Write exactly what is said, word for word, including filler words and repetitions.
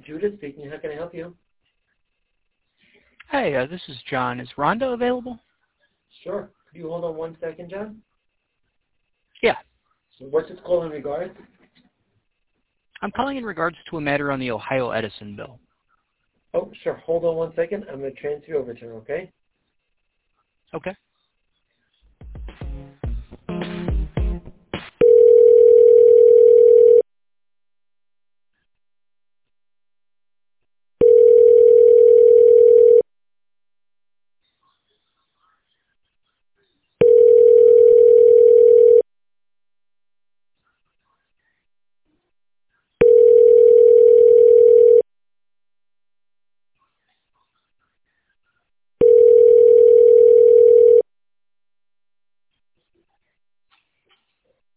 Judah speaking. How can I help you? Hey, uh, this is John. Is Rondo available? Sure. Could you hold on one second, John? Yeah. So what's this call in regards? I'm calling in regards to a matter on the Ohio Edison bill. Oh, sure. Hold on one second. I'm going to transfer you over to her, okay? Okay.